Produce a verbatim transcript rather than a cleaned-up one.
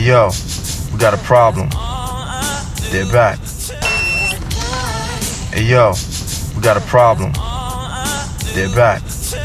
Hey yo, we got a problem. They're back. Hey yo, we got a problem. They're back.